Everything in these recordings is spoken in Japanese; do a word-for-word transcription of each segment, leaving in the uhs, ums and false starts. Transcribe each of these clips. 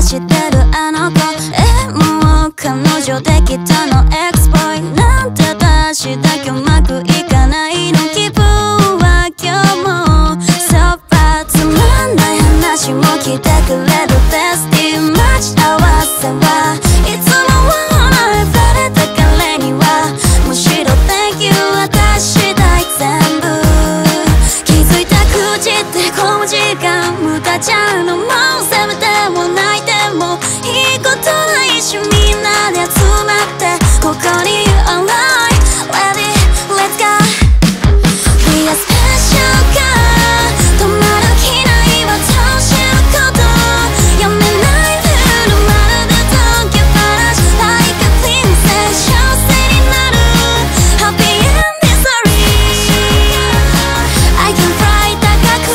してるあの子。え、もう彼女できたの？エクスボーイなんて私だけうまくいかないの？気分は今日もそばつまんない話も聞いてくれるベスティ。待ち合わせはいつも笑い振られた彼にはむしろ Thank you 私次第全部気づいた口ってこの時間無駄じゃの。もう責めても泣いてもいいことないし、みんなで集まってここに Alright Ready Let's go We are special girl 止まる気ないわどうしようこと読めないルールまるで東京話 Like a princess 幸せになる Happy ending sorry I can fly 高く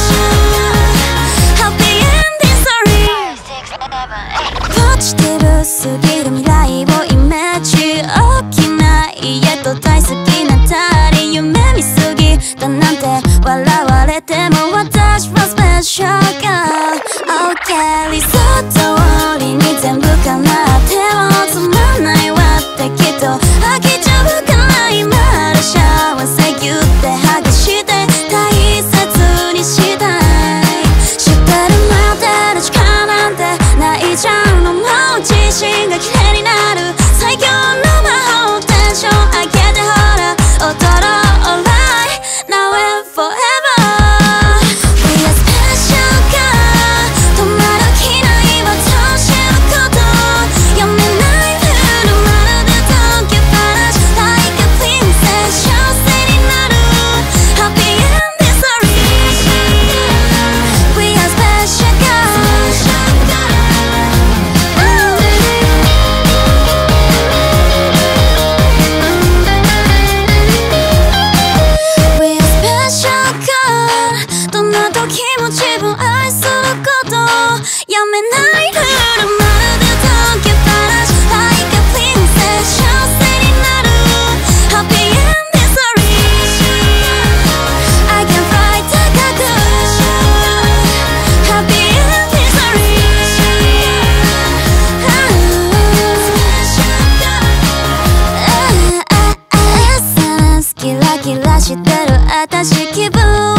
Happy ending sorry ポジティブすぎる未来をイメージ。大きな家と大好きなタリ夢見すぎだなんて笑われても私はスペシャルガール OK 理想通りに全部叶ってもつまんないわってきっと飽きちゃうから今で幸せギュってハグして大切にしたい。知ってるまでの力なんてないじゃんの。もう自信が綺麗になる最強の魔法テンション上げてほら踊ろう Alright Now and forever We are special girl 止まる気ないわどうしようこと読めないルールまるで東京話 Like a princess 幸せになる Happy ending sorry We are special girl We are special girl どんな時も自分愛することやめないルールまるで東京話 Like a princess 幸せになる Happy ending sorry I can fly 高く Happy ending sorryエスエヌエス キラキラしてる私気分